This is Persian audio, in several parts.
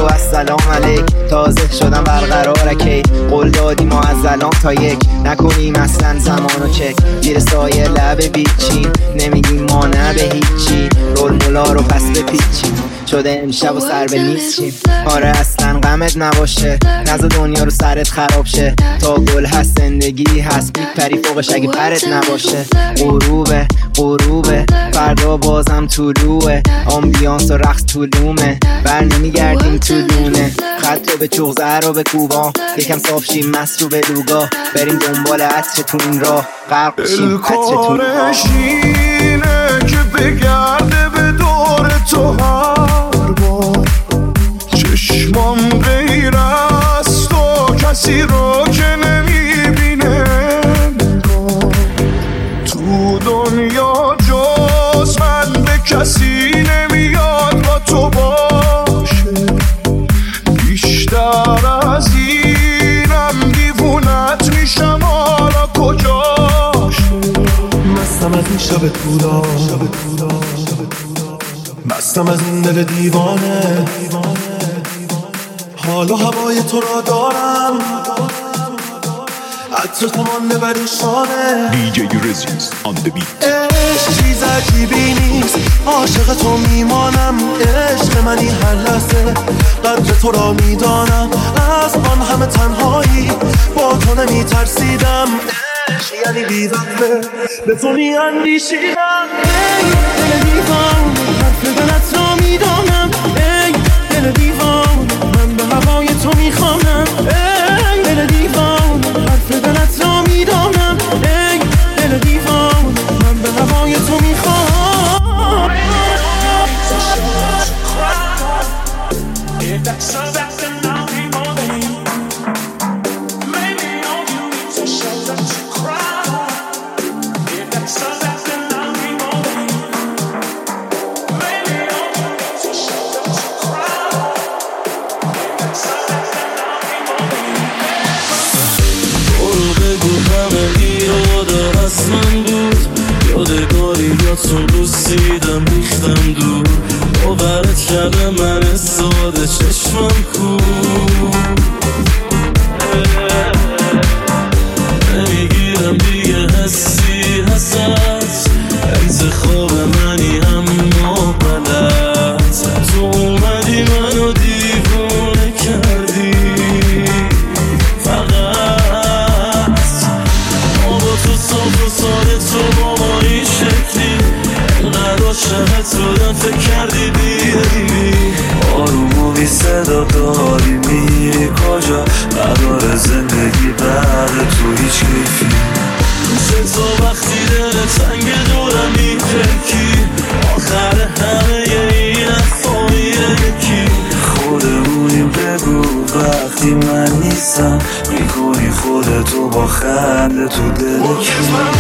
و سلام علیک. تازه شدم برقرارکی، قول دادی ما از الان تا یک نکنیم اصلا زمانو چک. زیر سایه لب بیچین نمیگیم ما نه به هیچی، رول مولا رو پس بپیچیم شده امشب و سر به نیستیم. آره اصلا غمت نباشه، نزا دنیا رو سرت خراب شه. تا گل هست زندگی هست میپری فوقش اگه پرت نباشه. غروبه فردا بازم طلوعه، آمبیانس و رقص طولومه، بر نمیگردیم تو دونه. خط رو به چغزه رو به کوبا، یکم صاف شیم مست رو به لوگا، بریم دنبال عطر تو این راه غرق شیم عطر تو این راه. اینه که بگرده به دور تو هر بار، چشمام غیر از تو کسی رو که نمیبینه. تو دنیا جز من به کسی نمیاد با تو باشه، بیشتر از اینم دیوونت میشم حالا کجاشه. مستم از این شب طولا، مستم از این دل دیوانه، حالا هوای تو را دارم، عطر تو مانده بر این شانه. DJ Residence on the beat. عشق چیز عجیبی نیست، عاشق تو میمانم. عشق منی هر لحظه قدر تو را میدانم، از آن همه تنهایی با تو نمیترسیدم. عشق یعنی بی‌وقفه به تو میاندیشیدم. ای دل دیوان حرف دلت را میدانم، ای دل دیوان من به هوای تو میخوانم. ای دل دیوان حرف دلت را میدانم، ای دل دیوان من به هوای تو میخوانم. تو بوسیدم ریختم دور، باورت کردم من ساده چشمم کو. نمیگیرم دیگه حسی حسد، انتخاب منی اما غلط. تو اومدی منو دیوونه کردی، فقط ما با تو صاف و ساده تو با ما این شکلی عاشقت بودم فکر کردی بیایی. آروم و بی صدا داری میری کجا، نداره زندگی بعد تو هیچ کیفی. تو وقتی دل تنگ دورم میپکی، آخر همه این حرفا میره یکی. خودمونیم بگو وقتی من نیستم، میکنی خودتو با خنده تو دل کی.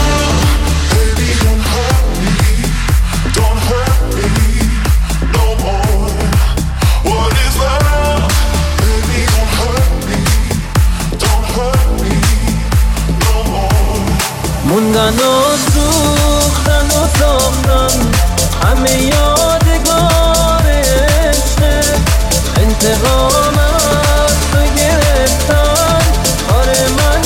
موندن و سوختن و ساختن همه یادگار عشقه، انتقام از تو گرفتن کار من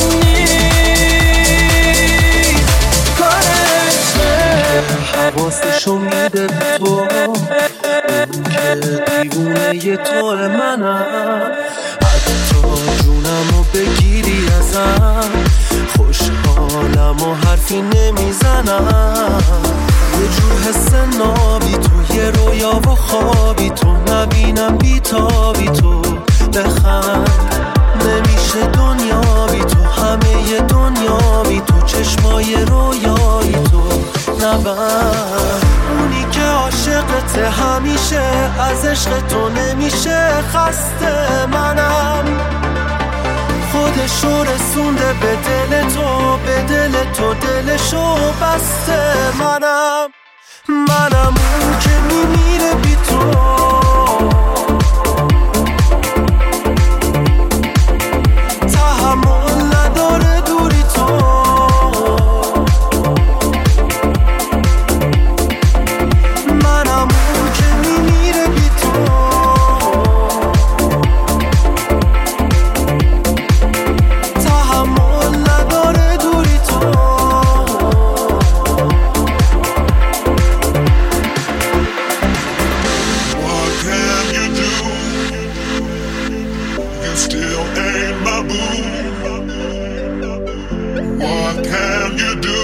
نیست، کار عشقه. حواسشو میده به تو، اون که دیوونه تو منم. حتی جونمو بگیری ازم، خوشحالم و حرفی نمیزنم. یه جور حس نابی تو، یه رویا و خوابی تو، نبینم بیتابی تو. بخند نمیشه دنیا بی تو، همه دنیا بی تو، چشمای رویایی تو. نبند اونی که عاشقته همیشه، از عشق تو نمیشه خسته. منم خودشو رسونده به دل تو، به دل تو دلشو بسته. منم اون که میمیره بی تو، تحمل نداره دوری تو. منم اون که میمیره بی تو، What can you do?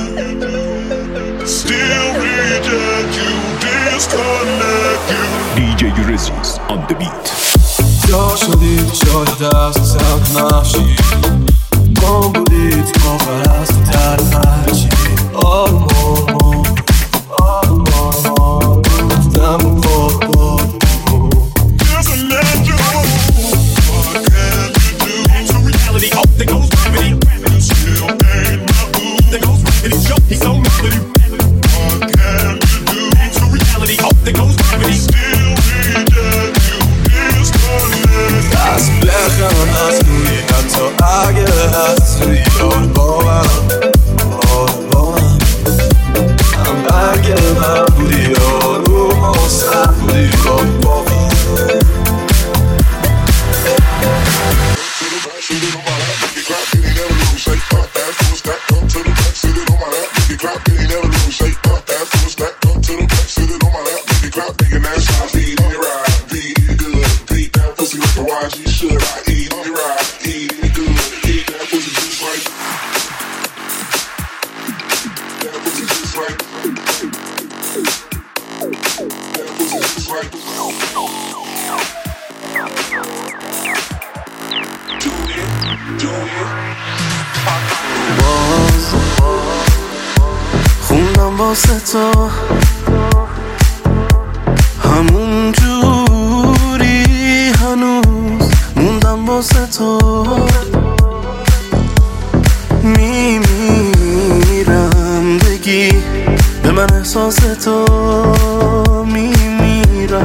Still reject you, disconnect you. DJ Resins on the beat. جا شدید جای دست سمت نفشی گم بودید آخر از طرف هرچی آرمان گفتم باد خوندم واسه تو همون جوری هنوز موندم واسه تو میمیرم بگی به من احساس تو میمیرم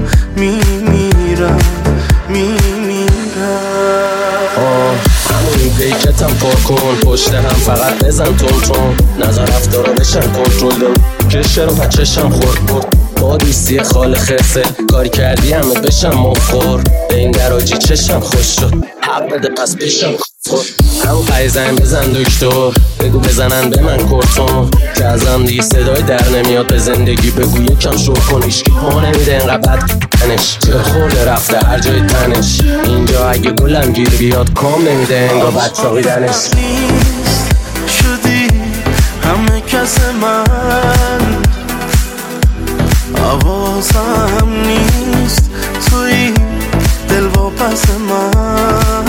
همون پیکتم پر کن پشت هم فقط بزن تون نظر رفتارا بشن کنترل کشه رو پچشم خورد با دوستی خال خسه کاری کردی همه بشم مخور به این دراجی چشم خوش شد حق بده پس بشم خور همون قیزن بزن دکتر بگو بزنن به من کرتون که ازم دیگه صدای در نمیاد به زندگی بگو یکم شور کن ایشکی پا نمیده انقدر بد تنش چه خورده رفته هر جای تنش اینجا اگه گلم گیر بیاد کام نمیده انگا بد چاقیدنش شدی همه کس من حواسم نیست توی دل و پس من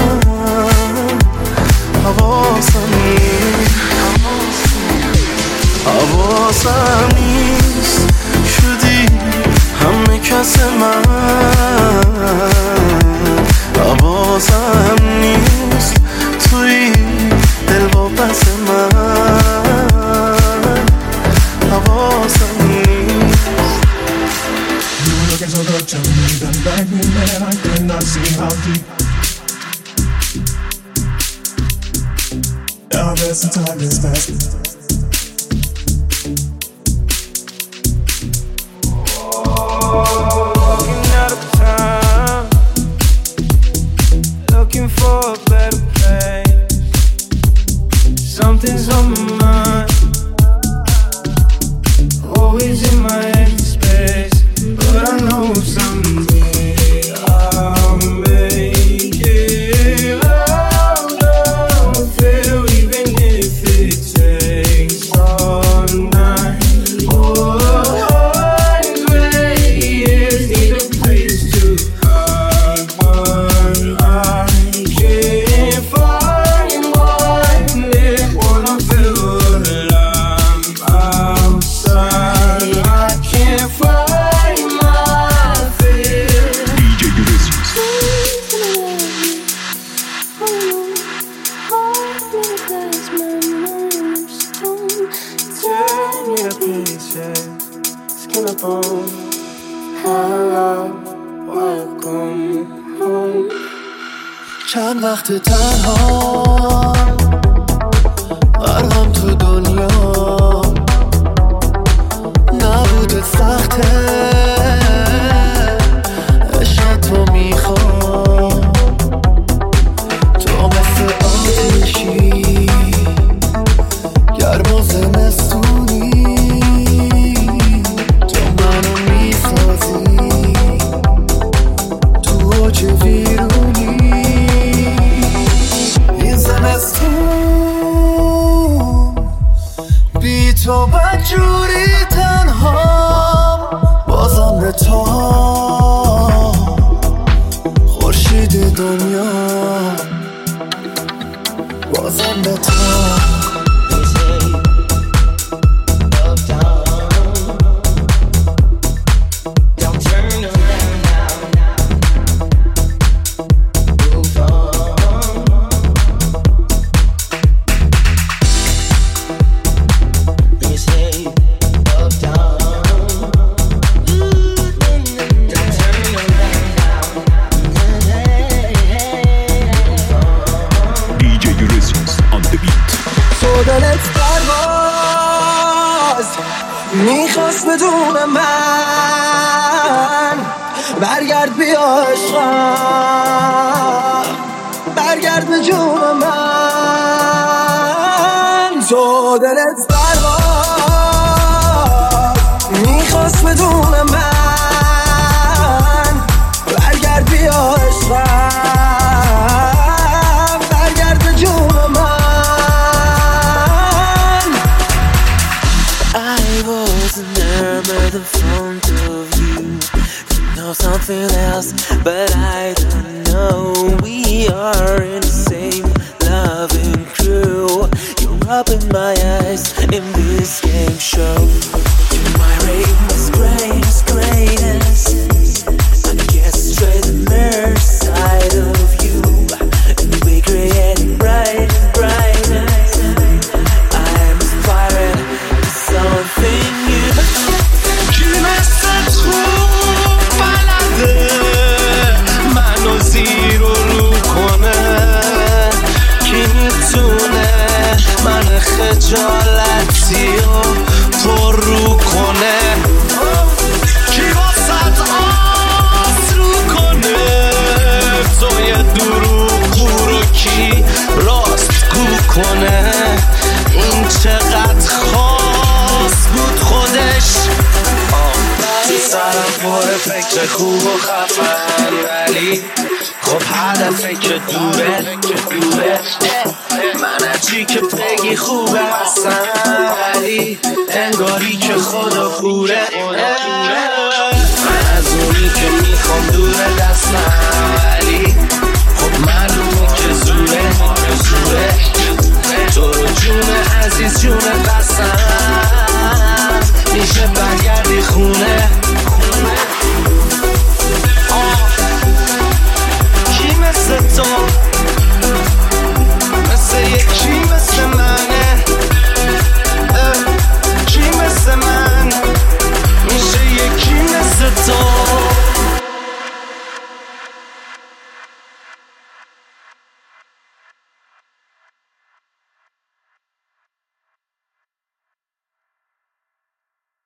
حواسم نیست شدی همه کس من حواسم نیست توی دل و پس من حواسم نیست. You looking so good to me, then back me man, I cannot see how deep. Now there's some time is passing. Walking out of town, looking for a better place. Something's on my mind, always in my empty space. But I know someday I'll make it out of here, even if it takes all night. چند وقت تنها غرقم تو دنیا نبوده سخته عشق تو میخوام تو مثل آتشی گرم و زمستونی تو منو میسازی تو اوج ویرونی جوری تنها بازم به تو خورشید دنیا بازم به تو میخواست بدون من برگرد بیا عشقم برگرد به جون من تو دلت برواز میخواست بدون من برگرد بیا عشقم برگرد به جون من the front of you. You know something else, but I don't know. We are in the same loving crew. You're up in my eyes in this game show. You're my greatest, greatest, greatest. I get straight the mirror side of you, and we creating bright, brightness. I'm inspired to something new. خجالتی و پر رو کنه کی واسد آس رو کنه توی دروغ رو کی راست گو کنه این چقدر خاص بود خودش تو سرم پر فکر خوب و خفن ولی خب هدفه که دوره من چی که بگی خوبه اصلا ولی انگاری که خدا کوره